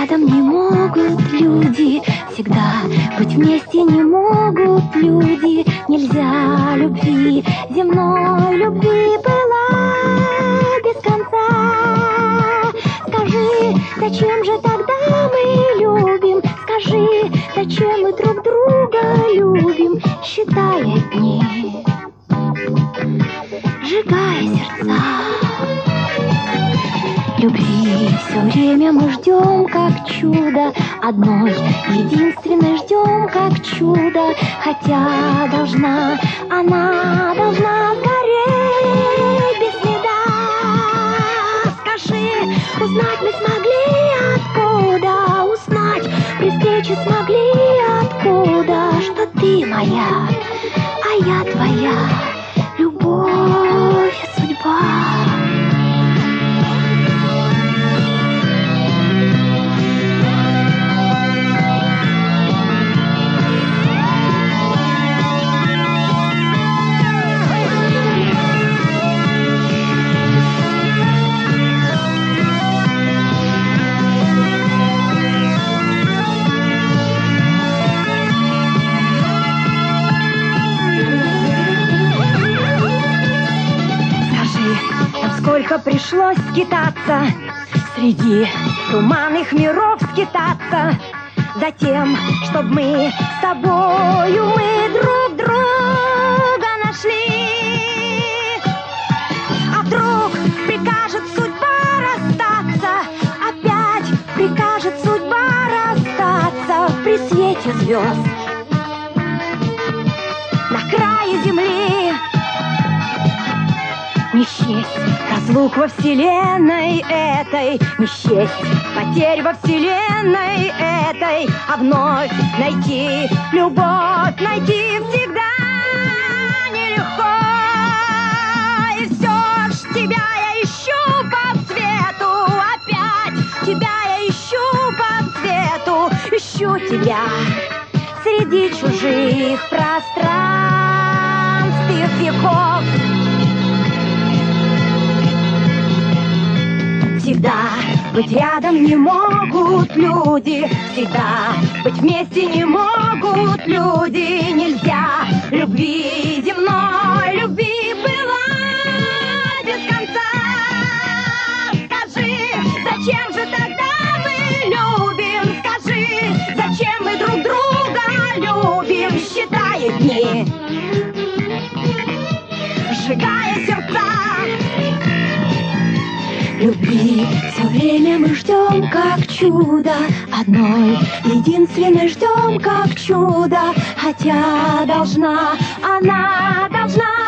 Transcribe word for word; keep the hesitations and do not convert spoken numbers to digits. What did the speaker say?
рядом не могут люди, всегда быть вместе не могут люди. Нельзя любви, земной любви была без конца. Скажи, зачем же тогда мы любим? Скажи, зачем мы друг друга любим? Считая дни, сжигая сердца. Любви все время мы ждем, как чудо, одной единственной ждем, как чудо. Хотя должна, она должна гореть без следа. Скажи, узнать мы смогли откуда, узнать при встрече смогли откуда, что ты моя, а я твоя, любовь и судьба. Сколько пришлось скитаться, среди туманных миров скитаться, затем, чтоб мы с тобою мы друг друга нашли. А вдруг прикажет судьба расстаться, опять прикажет судьба расстаться при свете звезд на крае земли. Не счесть разлук во вселенной этой, не счесть потерь во вселенной этой, а вновь найти любовь, найти всегда нелегко. И все ж тебя я ищу по свету, опять тебя я ищу по свету, ищу тебя среди чужих пространств и веков. Всегда быть рядом не могут люди, всегда быть вместе не могут люди. Нельзя любви, земной любви была без конца. Скажи, зачем же тогда мы любим? Скажи, зачем мы друг друга любим? Считая дни, сжигая сердца. Любви все время мы ждем, как чудо, одной единственной ждем, как чудо. Хотя должна, она должна